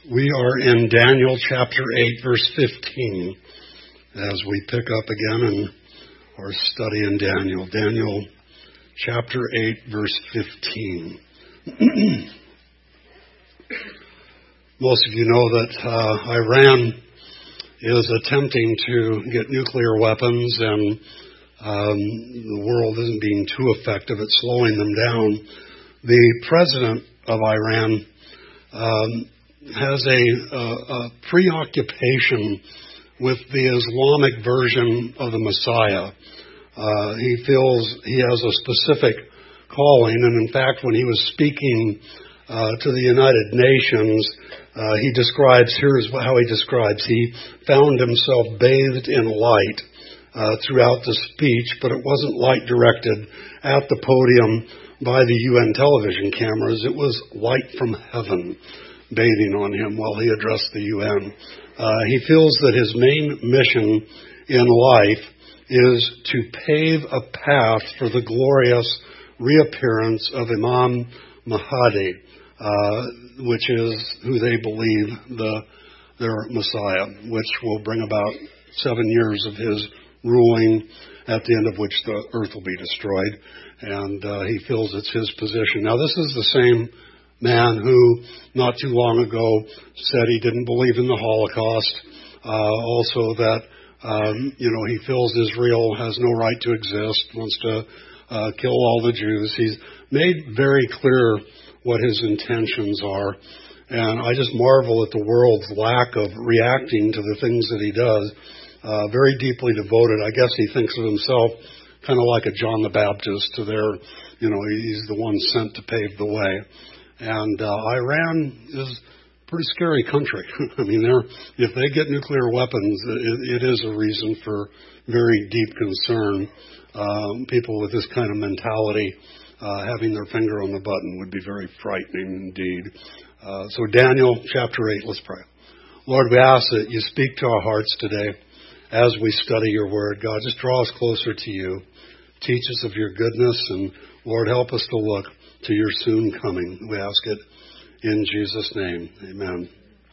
We are in Daniel chapter 8, verse 15, as we pick up again in our study in Daniel. Daniel chapter 8, verse 15. Most of you know that Iran is attempting to get nuclear weapons, and the world isn't being too effective at slowing them down. The president of Iran has a preoccupation with the Islamic version of the Messiah. He feels he has a specific calling, and in fact, when he was speaking to the United Nations, here's how he describes. He found himself bathed in light throughout the speech, but it wasn't light directed at the podium by the UN television cameras. It was light from heaven bathing on him while he addressed the UN. He feels that his main mission in life is to pave a path for the glorious reappearance of Imam Mahdi, which is who they believe their Messiah, which will bring about 7 years of his ruling, at the end of which the earth will be destroyed. And he feels it's his position. Now, this is the same man who, not too long ago, said he didn't believe in the Holocaust. Also that, he feels Israel has no right to exist, wants to kill all the Jews. He's made very clear what his intentions are. And I just marvel at the world's lack of reacting to the things that he does. Very deeply devoted. I guess he thinks of himself kind of like a John the Baptist to he's the one sent to pave the way. And Iran is a pretty scary country. I mean, if they get nuclear weapons, it is a reason for very deep concern. People with this kind of mentality, having their finger on the button, would be very frightening indeed. So Daniel chapter 8, let's pray. Lord, we ask that you speak to our hearts today as we study your word. God, just draw us closer to you. Teach us of your goodness, and Lord, help us to look to your soon coming. We ask it in Jesus' name. Amen.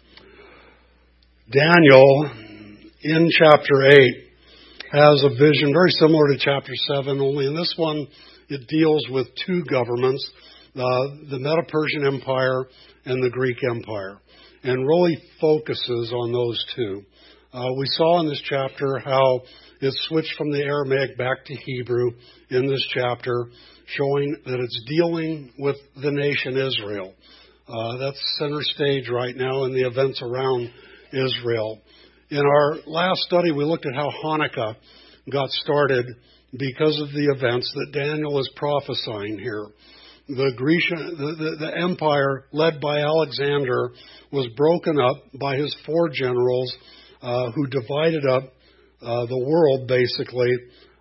Daniel, in chapter 8, has a vision very similar to chapter 7, only in this one it deals with two governments, the Medo-Persian Empire and the Greek Empire, and really focuses on those two. We saw in this chapter how it switched from the Aramaic back to Hebrew in this chapter, showing that it's dealing with the nation Israel. That's center stage right now in the events around Israel. In our last study, we looked at how Hanukkah got started because of the events that Daniel is prophesying here. The empire led by Alexander was broken up by his four generals who divided up the world basically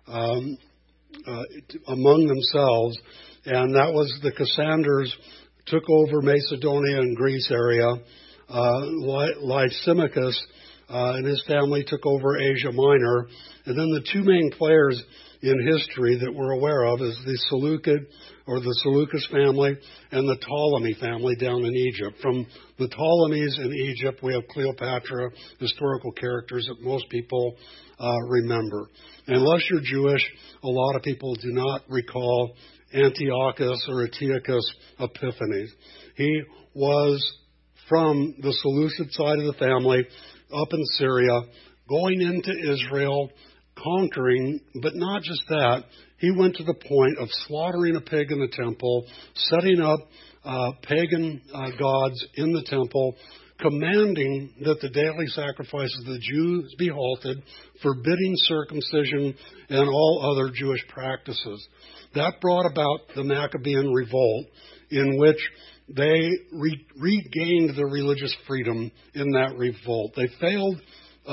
among themselves, and that was the Cassanders took over Macedonia and Greece area. Lysimachus and his family took over Asia Minor, and then the two main players in history that we're aware of is the Seleucid or the Seleucus family and the Ptolemy family down in Egypt. From the Ptolemies in Egypt, we have Cleopatra, historical characters that most people remember. Unless you're Jewish, a lot of people do not recall Antiochus or Antiochus Epiphanes. He was from the Seleucid side of the family up in Syria, going into Israel, conquering, but not just that. He went to the point of slaughtering a pig in the temple, setting up pagan gods in the temple, commanding that the daily sacrifices of the Jews be halted, forbidding circumcision and all other Jewish practices. That brought about the Maccabean revolt, in which they regained their religious freedom in that revolt. They failed a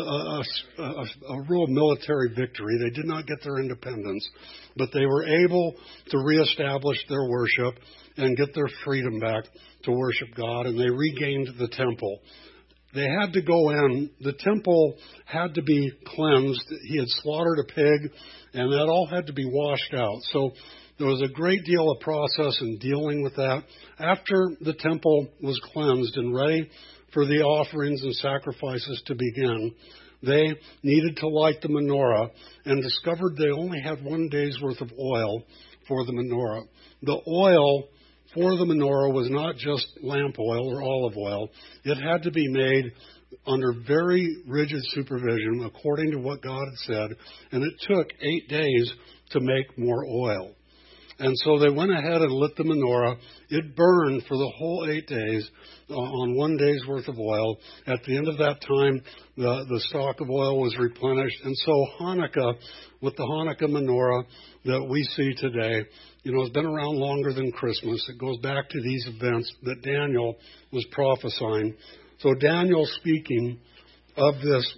real military victory. They did not get their independence, but they were able to reestablish their worship and get their freedom back to worship God, and they regained the temple. They had to go in. The temple had to be cleansed. He had slaughtered a pig, and that all had to be washed out. So There was a great deal of process in dealing with that. After the temple was cleansed and ready for the offerings and sacrifices to begin, they needed to light the menorah and discovered they only had 1 day's worth of oil for the menorah. The oil for the menorah was not just lamp oil or olive oil. It had to be made under very rigid supervision according to what God had said, and it took 8 days to make more oil. And so they went ahead and lit the menorah. It burned for the whole 8 days on 1 day's worth of oil. At the end of that time, the stock of oil was replenished. And so Hanukkah, with the Hanukkah menorah that we see today, has been around longer than Christmas. It goes back to these events that Daniel was prophesying. So Daniel speaking of this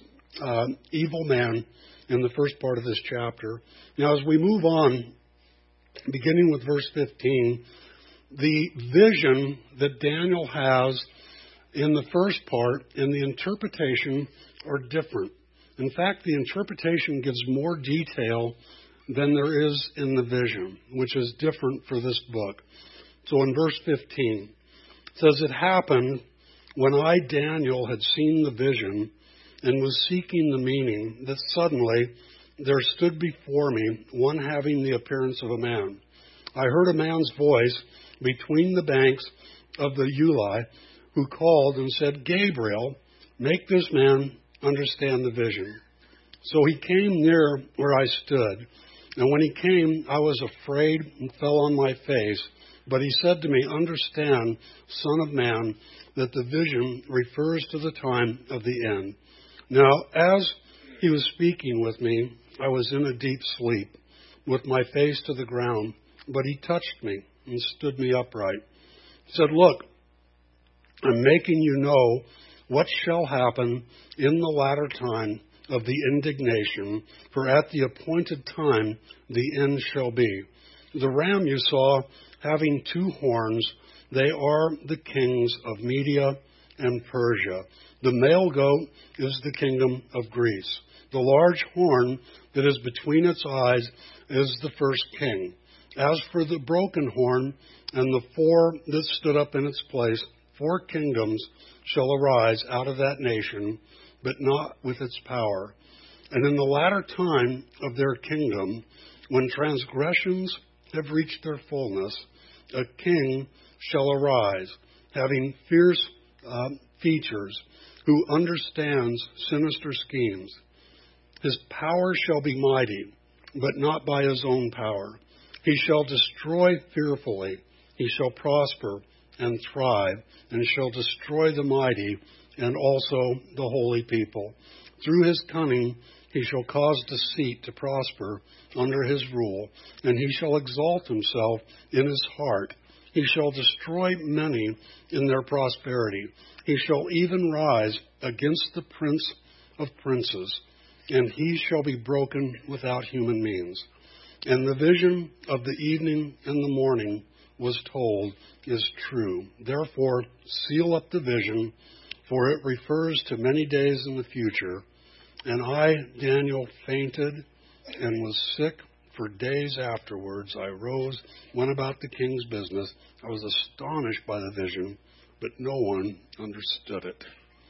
evil man in the first part of this chapter. Now, as we move on, beginning with verse 15, the vision that Daniel has in the first part and the interpretation are different. In fact, the interpretation gives more detail than there is in the vision, which is different for this book. So in verse 15, it says, "It happened when I, Daniel, had seen the vision and was seeking the meaning, that suddenly there stood before me one having the appearance of a man. I heard a man's voice between the banks of the Ulai, who called and said, 'Gabriel, make this man understand the vision.' So he came near where I stood, and when he came, I was afraid and fell on my face. But he said to me, 'Understand, Son of Man, that the vision refers to the time of the end.' Now, as he was speaking with me, I was in a deep sleep, with my face to the ground. But he touched me and stood me upright. He said, 'Look, I'm making you know what shall happen in the latter time of the indignation, for at the appointed time the end shall be. The ram you saw having 2 horns, they are the kings of Media and Persia. The male goat is the kingdom of Greece. The large horn that is between its eyes is the first king. As for the broken horn and the 4 that stood up in its place, 4 kingdoms shall arise out of that nation, but not with its power. And in the latter time of their kingdom, when transgressions have reached their fullness, a king shall arise, having fierce features, who understands sinister schemes. His power shall be mighty, but not by his own power. He shall destroy fearfully. He shall prosper and thrive, and shall destroy the mighty and also the holy people. Through his cunning he shall cause deceit to prosper under his rule, and he shall exalt himself in his heart. He shall destroy many in their prosperity. He shall even rise against the prince of princes, and he shall be broken without human means. And the vision of the evening and the morning was told is true. Therefore, seal up the vision, for it refers to many days in the future. And I, Daniel, fainted and was sick for days afterwards. I rose, went about the king's business. I was astonished by the vision, but no one understood it."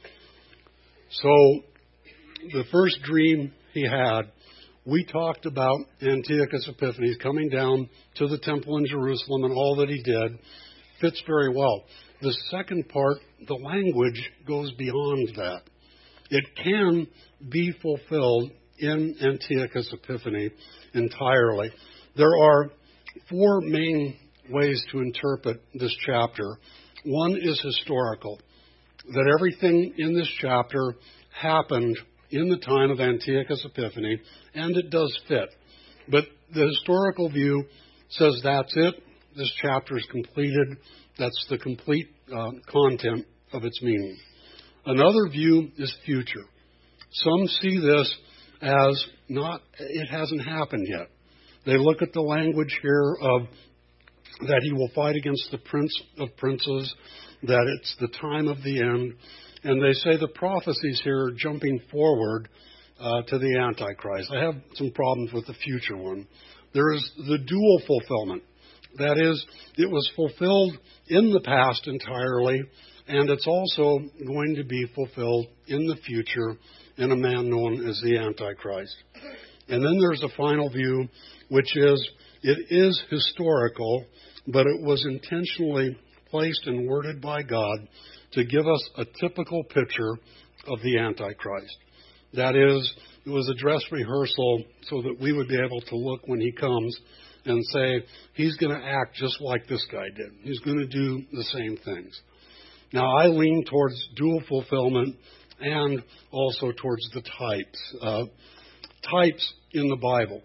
So, the first dream he had, we talked about Antiochus Epiphanes coming down to the temple in Jerusalem and all that he did. Fits very well. The second part, the language goes beyond that. It can be fulfilled in Antiochus Epiphanes entirely. There are 4 main ways to interpret this chapter. One is historical, that everything in this chapter happened in the time of Antiochus Epiphanes, and it does fit. But the historical view says that's it. This chapter is completed. That's the complete content of its meaning. Another view is future. Some see this as it hasn't happened yet. They look at the language here of that he will fight against the prince of princes, that it's the time of the end, and they say the prophecies here are jumping forward to the Antichrist. I have some problems with the future one. There is the dual fulfillment. That is, it was fulfilled in the past entirely, and it's also going to be fulfilled in the future in a man known as the Antichrist. And then there's a final view, which is, it is historical, but it was intentionally placed and worded by God to give us a typical picture of the Antichrist. That is, it was a dress rehearsal so that we would be able to look when he comes and say, he's going to act just like this guy did. He's going to do the same things. Now, I lean towards dual fulfillment and also towards the types. Types in the Bible.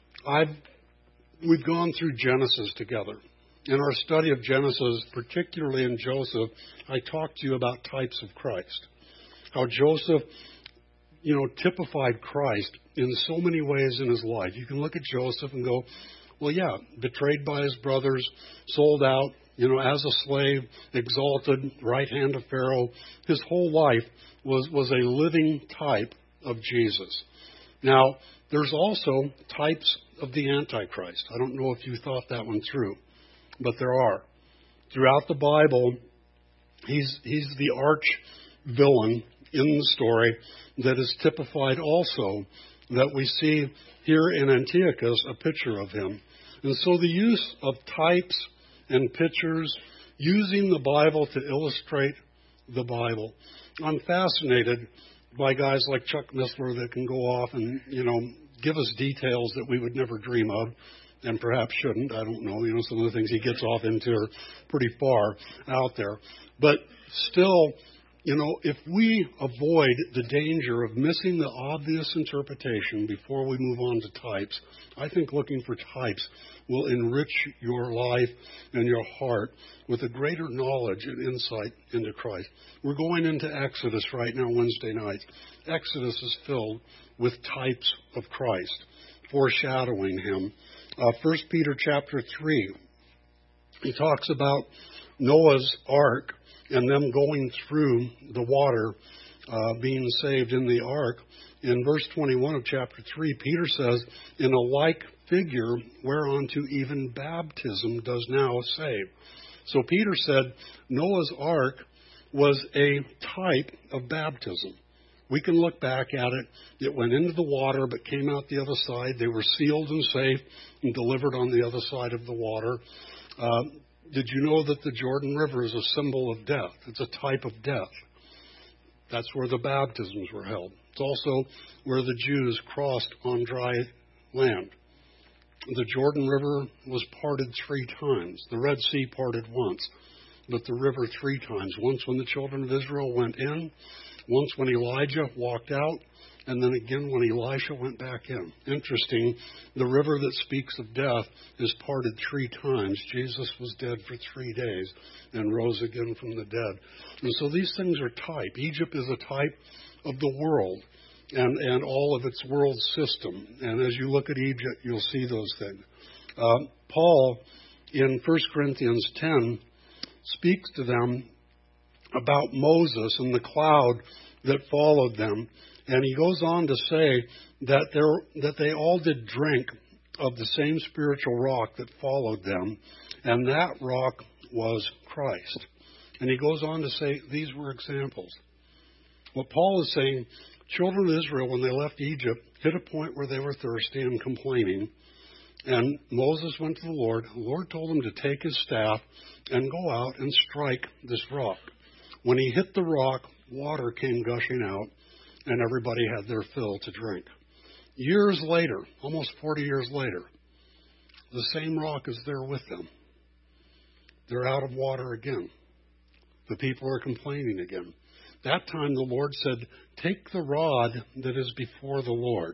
We've gone through Genesis together. In our study of Genesis, particularly in Joseph, I talked to you about types of Christ. How Joseph, typified Christ in so many ways in his life. You can look at Joseph and go, well, yeah, betrayed by his brothers, sold out, as a slave, exalted, right hand of Pharaoh. His whole life was a living type of Jesus. Now, there's also types of the Antichrist. I don't know if you thought that one through, but there are. Throughout the Bible, he's the arch villain in the story that is typified also, that we see here in Antiochus a picture of him. And so the use of types and pictures, using the Bible to illustrate the Bible. I'm fascinated by guys like Chuck Missler that can go off and, give us details that we would never dream of, and perhaps shouldn't. I don't know. Some of the things he gets off into are pretty far out there. But still, if we avoid the danger of missing the obvious interpretation before we move on to types, I think looking for types will enrich your life and your heart with a greater knowledge and insight into Christ. We're going into Exodus right now, Wednesday nights. Exodus is filled with types of Christ, foreshadowing him. 1 Peter chapter 3, he talks about Noah's ark and them going through the water, being saved in the ark. In verse 21 of chapter 3, Peter says, in a like figure whereunto even baptism does now save. So Peter said Noah's ark was a type of baptism. We can look back at it. It went into the water but came out the other side. They were sealed and safe and delivered on the other side of the water. Did you know that the Jordan River is a symbol of death? It's a type of death. That's where the baptisms were held. It's also where the Jews crossed on dry land. The Jordan River was parted 3 times. The Red Sea parted once, but the river 3 times. Once when the children of Israel went in, once when Elijah walked out, and then again when Elisha went back in. Interesting, the river that speaks of death is parted 3 times. Jesus was dead for 3 days and rose again from the dead. And so these things are type. Egypt is a type of the world and all of its world system. And as you look at Egypt, you'll see those things. Paul, in 1 Corinthians 10, speaks to them about Moses and the cloud that followed them. And he goes on to say that they all did drink of the same spiritual rock that followed them, and that rock was Christ. And he goes on to say these were examples. What Paul is saying, children of Israel, when they left Egypt, hit a point where they were thirsty and complaining. And Moses went to the Lord. The Lord told him to take his staff and go out and strike this rock. When he hit the rock, water came gushing out, and everybody had their fill to drink. Years later, almost 40 years later, the same rock is there with them. They're out of water again. The people are complaining again. That time the Lord said, take the rod that is before the Lord.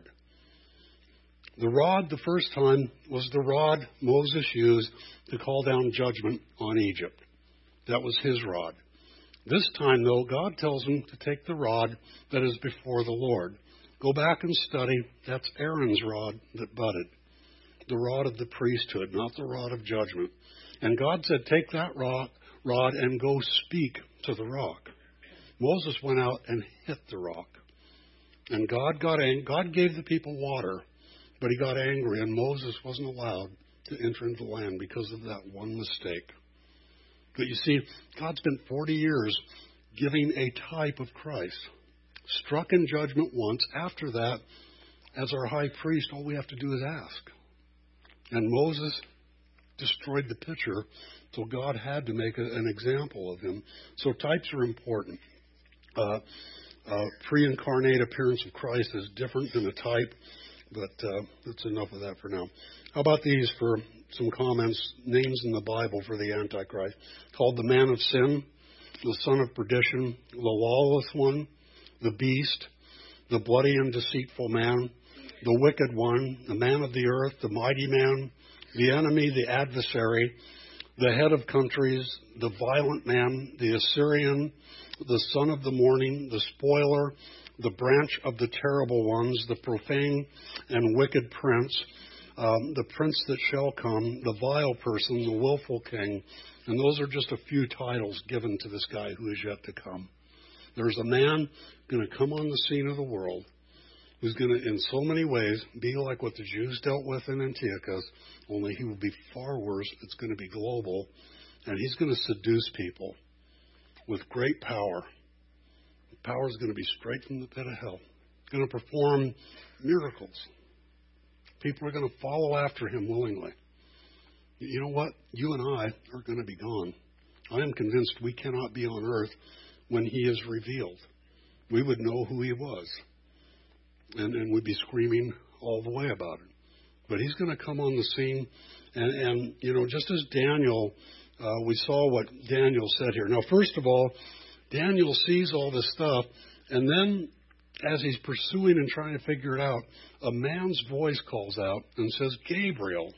The rod the first time was the rod Moses used to call down judgment on Egypt. That was his rod. This time, though, God tells him to take the rod that is before the Lord. Go back and study. That's Aaron's rod that budded. The rod of the priesthood, not the rod of judgment. And God said, take that rod and go speak to the rock. Moses went out and hit the rock. And God got angry. God gave the people water. But he got angry, and Moses wasn't allowed to enter into the land because of that one mistake. But you see, God spent 40 years giving a type of Christ. Struck in judgment once. After that, as our high priest, all we have to do is ask. And Moses destroyed the picture, so God had to make an example of him. So types are important. Pre-incarnate appearance of Christ is different than a type, but that's enough of that for now. How about these for some comments? Names in the Bible for the Antichrist. Called the man of sin, the son of perdition, the lawless one, the beast, the bloody and deceitful man, the wicked one, the man of the earth, the mighty man, the enemy, the adversary, the head of countries, the violent man, the Assyrian, the son of the morning, the spoiler, the branch of the terrible ones, the profane and wicked prince, the prince that shall come, the vile person, the willful king. And those are just a few titles given to this guy who is yet to come. There's a man going to come on the scene of the world who's going to, in so many ways, be like what the Jews dealt with in Antiochus, only he will be far worse. It's going to be global, and he's going to seduce people with great power. The power is going to be straight from the pit of hell. He's going to perform miracles. People are going to follow after him willingly. You know what? You and I are going to be gone. I am convinced we cannot be on earth when he is revealed. We would know who he was. And we'd be screaming all the way about it. But he's going to come on the scene. And you know, just as Daniel, we saw what Daniel said here. Now, first of all, Daniel sees all this stuff. And then, as he's pursuing and trying to figure it out, a man's voice calls out and says, Gabriel.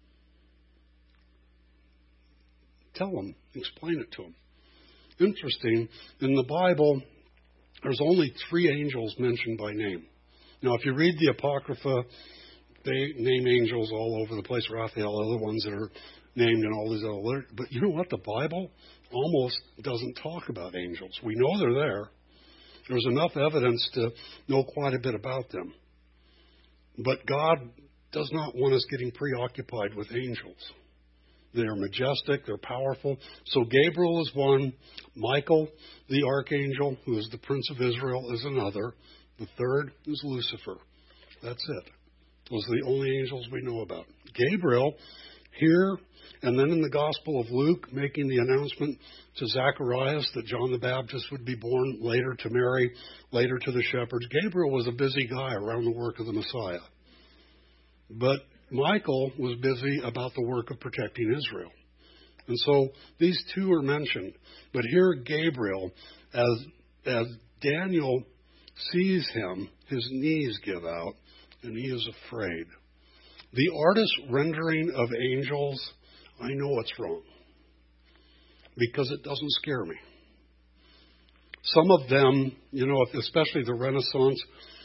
Tell him. Explain it to him. Interesting. In the Bible, there's only 3 angels mentioned by name. Now, if you read the Apocrypha, they name angels all over the place. Raphael, other ones that are named in all these other literature. But you know what? The Bible almost doesn't talk about angels. We know they're there. There's enough evidence to know quite a bit about them. But God does not want us getting preoccupied with angels. They are majestic. They're powerful. So Gabriel is one. Michael, the archangel, who is the Prince of Israel, is another. The third is Lucifer. That's it. Those are the only angels we know about. Gabriel, here, and then in the Gospel of Luke, making the announcement to Zacharias that John the Baptist would be born, later to Mary, later to the shepherds. Gabriel was a busy guy around the work of the Messiah. But Michael was busy about the work of protecting Israel. And so these two are mentioned. But here Gabriel, as Daniel sees him, his knees give out, and he is afraid. The artist's rendering of angels, I know it's wrong, because it doesn't scare me. Some of them, you know, especially the Renaissance,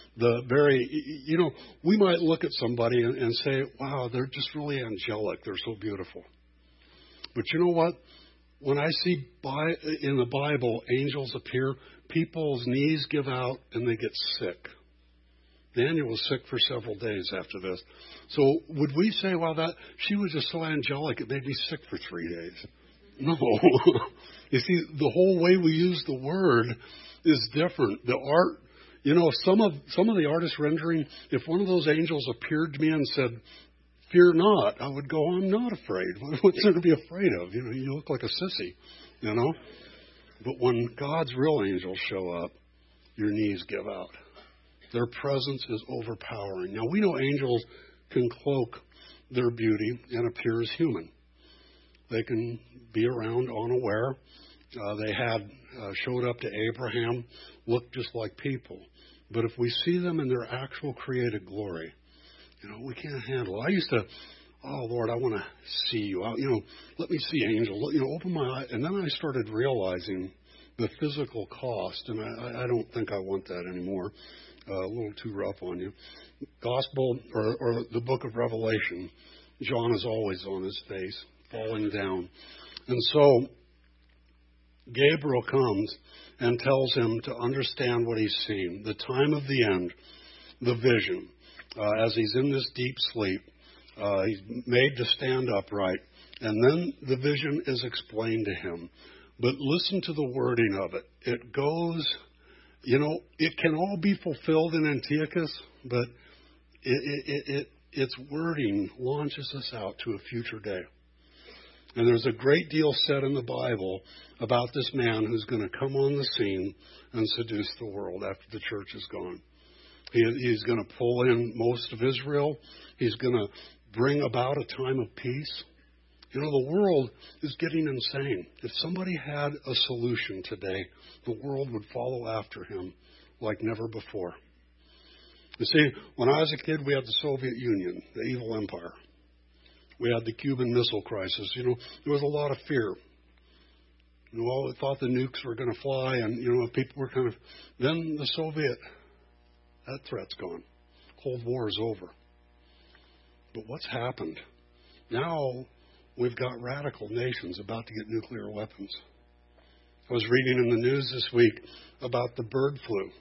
we might look at somebody and say, wow, they're just really angelic. They're so beautiful. But you know what? When I see in the Bible angels appear, people's knees give out and they get sick. Daniel was sick for several days after this. So would we say, well, she was just so angelic, it made me sick for 3 days? No. You see, the whole way we use the word is different. The art, you know, some of the artist rendering, if one of those angels appeared to me and said, fear not, I would go, I'm not afraid. What's there to be afraid of? You know, you look like a sissy, you know. But when God's real angels show up, your knees give out. Their presence is overpowering. Now, we know angels can cloak their beauty and appear as human. They can be around unaware. They showed up to Abraham, looked just like people. But if we see them in their actual created glory, you know, we can't handle it. I used to, oh, Lord, I want to see you. Let me see angels. Open my eye. And then I started realizing the physical cost, and I don't think I want that anymore. A little too rough on you. Gospel, or the book of Revelation, John is always on his face, falling down. And so Gabriel comes and tells him to understand what he's seen, the time of the end, the vision. as he's in this deep sleep. He's made to stand upright. And then the vision is explained to him. But listen to the wording of it. It goes, it can all be fulfilled in Antiochus, but its wording launches us out to a future day. And there's a great deal said in the Bible about this man who's going to come on the scene and seduce the world after the church is gone. He's going to pull in most of Israel. He's going to bring about a time of peace. The world is getting insane. If somebody had a solution today, the world would follow after him like never before. You see, when I was a kid, we had the Soviet Union, the evil empire. We had the Cuban Missile Crisis. There was a lot of fear. All thought the nukes were going to fly, and, people were kind of... Then the Soviet, that threat's gone. Cold War is over. But what's happened? Now we've got radical nations about to get nuclear weapons. I was reading in the news this week about the bird flu.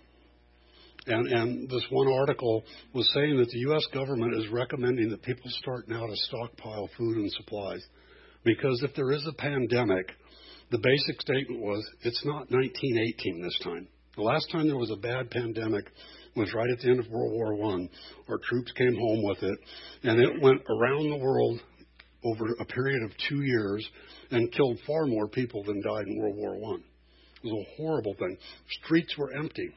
And this one article was saying that the U.S. government is recommending that people start now to stockpile food and supplies. Because if there is a pandemic, the basic statement was, it's not 1918 this time. The last time there was a bad pandemic was right at the end of World War I. Our troops came home with it, and it went around the world over a period of 2 years and killed far more people than died in World War I. It was a horrible thing. Streets were empty.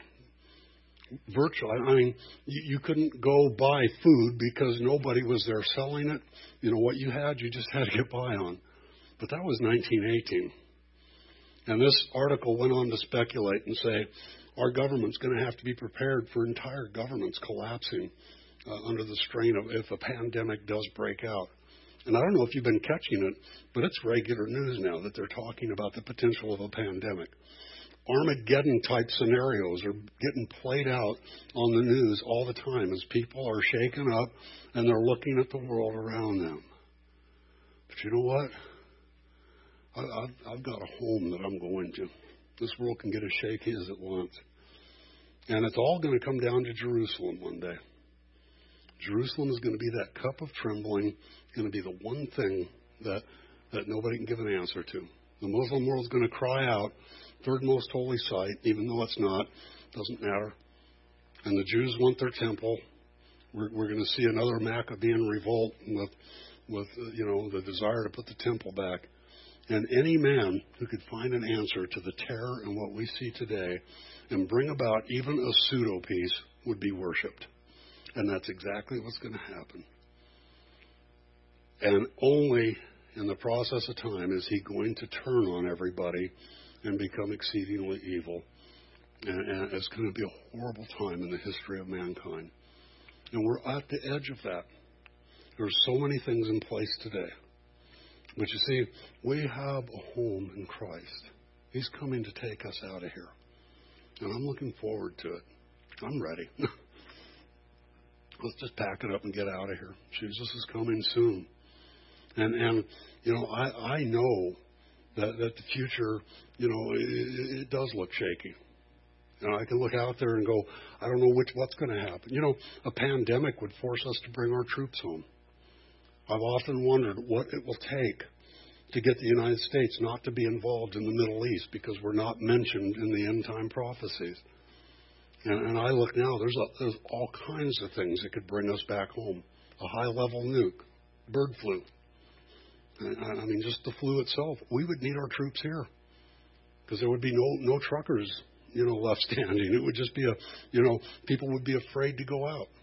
Virtually, you couldn't go buy food because nobody was there selling it. What you had, you just had to get by on. But that was 1918. And this article went on to speculate and say, our government's going to have to be prepared for entire governments collapsing under the strain of if a pandemic does break out. And I don't know if you've been catching it, but it's regular news now that they're talking about the potential of a pandemic. Armageddon-type scenarios are getting played out on the news all the time as people are shaken up and they're looking at the world around them. But you know what? I've got a home that I'm going to. This world can get as shaky as it wants. And it's all going to come down to Jerusalem one day. Jerusalem is going to be that cup of trembling, going to be the one thing that nobody can give an answer to. The Muslim world is going to cry out, third most holy site, even though it's not, doesn't matter. And the Jews want their temple. We're going to see another Maccabean revolt with the desire to put the temple back. And any man who could find an answer to the terror and what we see today and bring about even a pseudo-peace would be worshipped. And that's exactly what's going to happen. And only in the process of time is he going to turn on everybody and become exceedingly evil. And it's going to be a horrible time in the history of mankind. And we're at the edge of that. There's so many things in place today. But you see, we have a home in Christ. He's coming to take us out of here. And I'm looking forward to it. I'm ready. Let's just pack it up and get out of here. Jesus is coming soon. And I know that the future, it does look shaky. I can look out there and go, I don't know what's going to happen. A pandemic would force us to bring our troops home. I've often wondered what it will take to get the United States not to be involved in the Middle East because we're not mentioned in the end-time prophecies. And I look now, there's all kinds of things that could bring us back home. A high-level nuke, bird flu. Just the flu itself. We would need our troops here because there would be no truckers, left standing. It would just be people would be afraid to go out.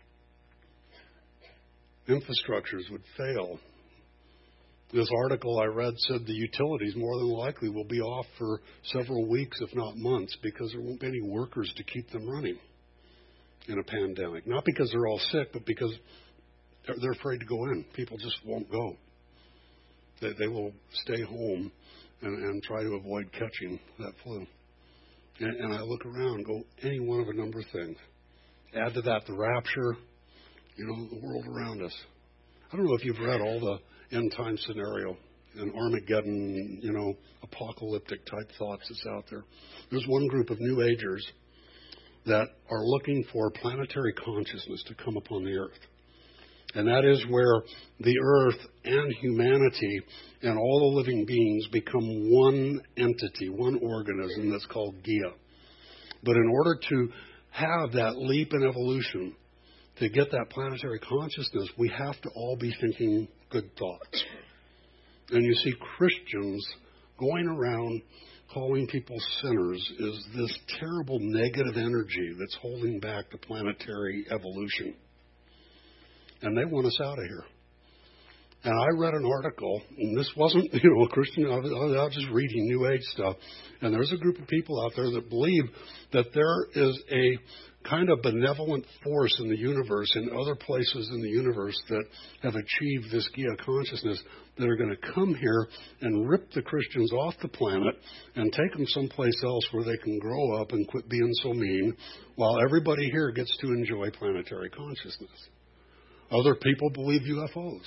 Infrastructures would fail. This article I read said the utilities more than likely will be off for several weeks, if not months, because there won't be any workers to keep them running in a pandemic. Not because they're all sick, but because they're afraid to go in. People just won't go. They will stay home and try to avoid catching that flu. And I look around and go, any one of a number of things. Add to that the rapture, the world around us. I don't know if you've read all the end-time scenario and Armageddon, apocalyptic type thoughts that's out there. There's one group of New Agers that are looking for planetary consciousness to come upon the earth. And that is where the earth and humanity and all the living beings become one entity, one organism that's called Gaia. But in order to have that leap in evolution, to get that planetary consciousness, we have to all be thinking good thoughts. And you see, Christians going around calling people sinners is this terrible negative energy that's holding back the planetary evolution. And they want us out of here. And I read an article, and this wasn't, a Christian, I was just reading New Age stuff, and there's a group of people out there that believe that there is a kind of benevolent force in the universe, in other places in the universe that have achieved this Gaia consciousness, that are going to come here and rip the Christians off the planet and take them someplace else where they can grow up and quit being so mean, while everybody here gets to enjoy planetary consciousness. Other people believe UFOs.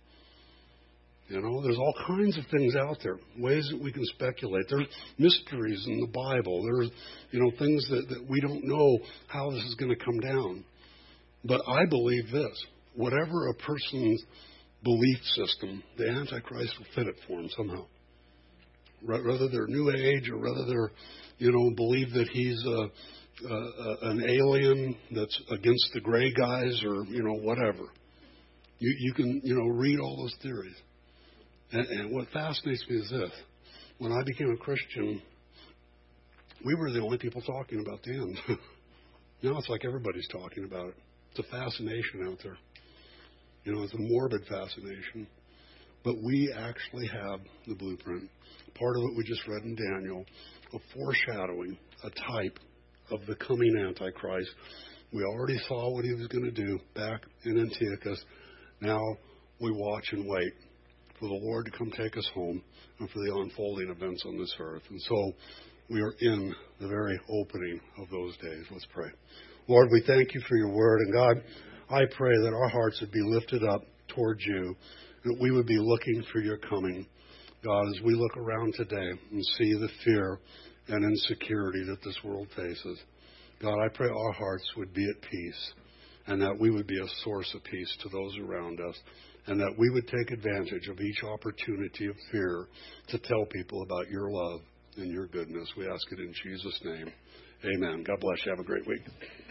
There's all kinds of things out there, ways that we can speculate. There's mysteries in the Bible. There's, things that we don't know how this is going to come down. But I believe this. Whatever a person's belief system, the Antichrist will fit it for them somehow. Whether they're New Age or whether they're, believe that he's an alien that's against the gray guys or, whatever. You can, read all those theories. And what fascinates me is this. When I became a Christian, we were the only people talking about the end. Now it's like everybody's talking about it. It's a fascination out there. It's a morbid fascination. But we actually have the blueprint. Part of it we just read in Daniel, a foreshadowing, a type of the coming Antichrist. We already saw what he was going to do back in Antiochus. Now we watch and wait for the Lord to come take us home and for the unfolding events on this earth. And so we are in the very opening of those days. Let's pray. Lord, we thank you for your word. And God, I pray that our hearts would be lifted up towards you, that we would be looking for your coming. God, as we look around today and see the fear and insecurity that this world faces, God, I pray our hearts would be at peace and that we would be a source of peace to those around us, and that we would take advantage of each opportunity of fear to tell people about your love and your goodness. We ask it in Jesus' name. Amen. God bless you. Have a great week.